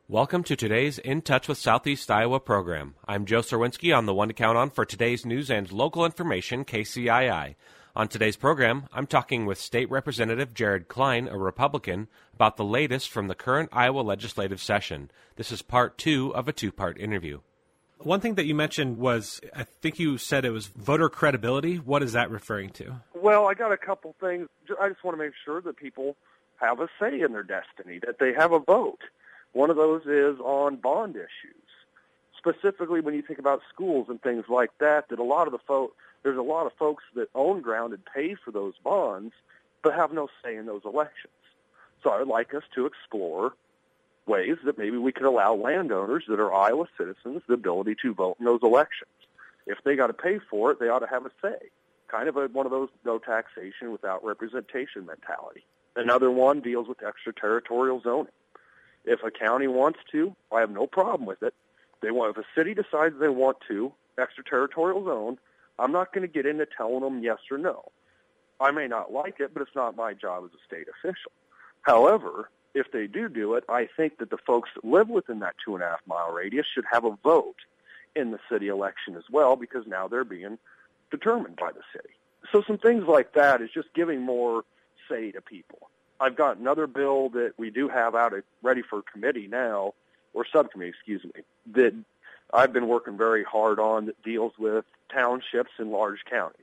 Welcome to today's In Touch with Southeast Iowa program. I'm Joe Serwinski on the one to count on for today's news and local information, KCII. On today's program, I'm talking with State Representative Jared Klein, a Republican, about the latest from the current Iowa legislative session. This is part 2 of a 2-part interview. One thing that you mentioned was, I think you said it was voter credibility. What is that referring to? Well, I got a couple things. I just want to make sure that people have a say in their destiny, that they have a vote. One of those is on bond issues. Specifically, when you think about schools and things like that, there's a lot of folks that own ground and pay for those bonds, but have no say in those elections. So I would like us to explore ways that maybe we could allow landowners that are Iowa citizens the ability to vote in those elections. If they got to pay for it, they ought to have a say. Kind of one of those no taxation without representation mentality. Another one deals with extraterritorial zoning. If a county wants to, I have no problem with it. If a city decides they want to extraterritorial zone, I'm not going to get into telling them yes or no. I may not like it, but it's not my job as a state official. However, if they do it, I think that the folks that live within that 2.5-mile radius should have a vote in the city election as well, because now they're being determined by the city. So some things like that is just giving more say to people. I've got another bill that we do have ready for committee now, or subcommittee, that I've been working very hard on that deals with townships in large counties.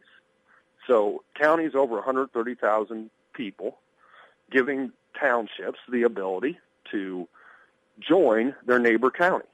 So counties over 130,000 people, giving townships the ability to join their neighbor county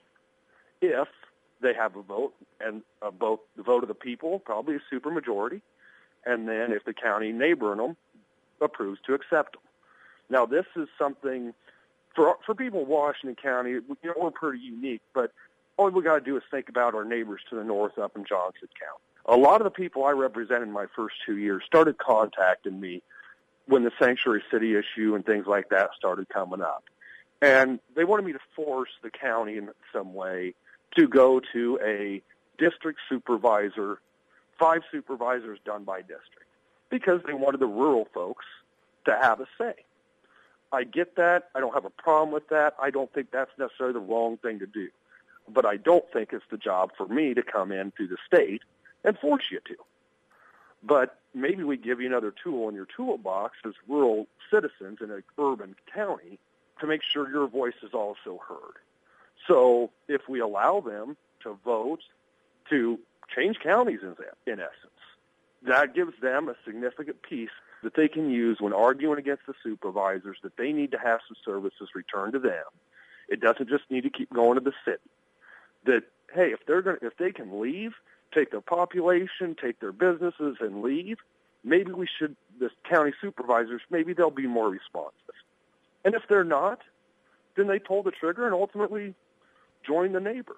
if they have a vote, and the vote of the people, probably a supermajority, and then if the county neighboring them approves to accept them. Now, this is something for people in Washington County. We're pretty unique, but all we got to do is think about our neighbors to the north up in Johnson County. A lot of the people I represented in my first 2 years started contacting me when the sanctuary city issue and things like that started coming up. And they wanted me to force the county in some way to go to a district supervisor, 5 supervisors done by district, because they wanted the rural folks to have a say. I get that. I don't have a problem with that. I don't think that's necessarily the wrong thing to do. But I don't think it's the job for me to come in through the state and force you to. But maybe we give you another tool in your toolbox as rural citizens in an urban county to make sure your voice is also heard. So if we allow them to vote to change counties in essence, that gives them a significant piece that they can use when arguing against the supervisors, that they need to have some services returned to them. It doesn't just need to keep going to the city. That, hey, if they can leave, take their population, take their businesses and leave, maybe the county supervisors, maybe they'll be more responsive. And if they're not, then they pull the trigger and ultimately join the neighbor.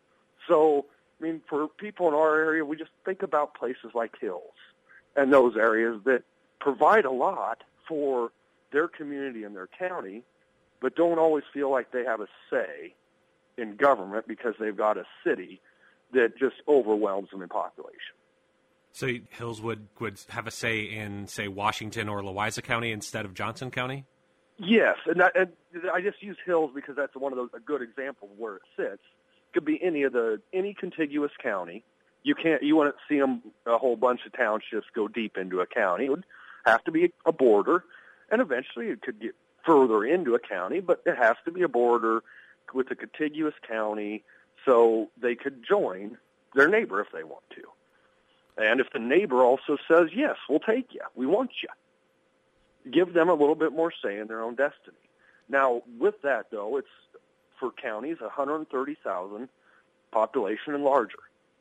So, for people in our area, we just think about places like Hills and those areas that provide a lot for their community and their county, but don't always feel like they have a say in government because they've got a city that just overwhelms them in population. So Hills would have a say in, say, Washington or Louisa County instead of Johnson County? Yes, and I just use Hills because that's a good example of where it sits. It could be any contiguous county. You wouldn't see a whole bunch of townships go deep into a county. It would have to be a border, and eventually it could get further into a county, but it has to be a border with a contiguous county so they could join their neighbor if they want to. And if the neighbor also says, yes, we'll take you, we want you, give them a little bit more say in their own destiny. Now, with that, though, it's for counties 130,000 population and larger.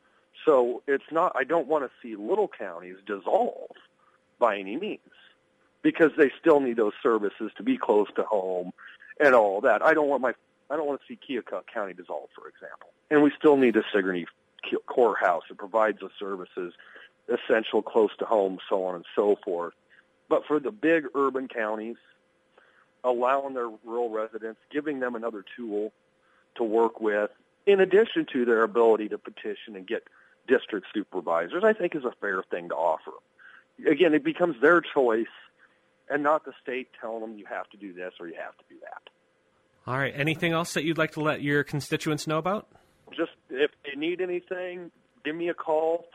So I don't want to see little counties dissolve by any means, because they still need those services to be close to home and all that. I don't want to see Keokuk County dissolve, for example. And we still need a Sigourney courthouse that provides the services essential, close to home, so on and so forth. But for the big urban counties, allowing their rural residents, giving them another tool to work with, in addition to their ability to petition and get district supervisors, I think is a fair thing to offer. Again, it becomes their choice and not the state telling them you have to do this or you have to do that. All right. Anything else that you'd like to let your constituents know about? Just if they need anything, give me a call,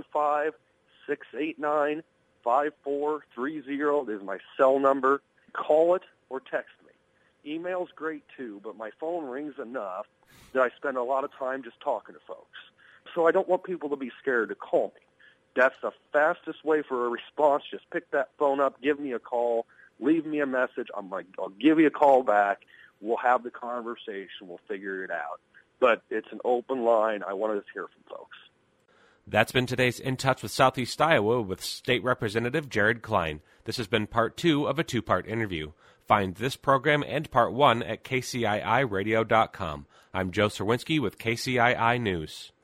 515-689-5430. This is my cell number. Call it or text me. Email's great too, but my phone rings enough that I spend a lot of time just talking to folks. So I don't want people to be scared to call me. That's the fastest way for a response. Just pick that phone up, give me a call, leave me a message. I'll give you a call back. We'll have the conversation. We'll figure it out. But it's an open line. I want to hear from folks. That's been today's In Touch with Southeast Iowa with State Representative Jared Klein. This has been part 2 of a 2-part interview. Find this program and part 1 at kciiradio.com. I'm Joe Serwinski with KCII News.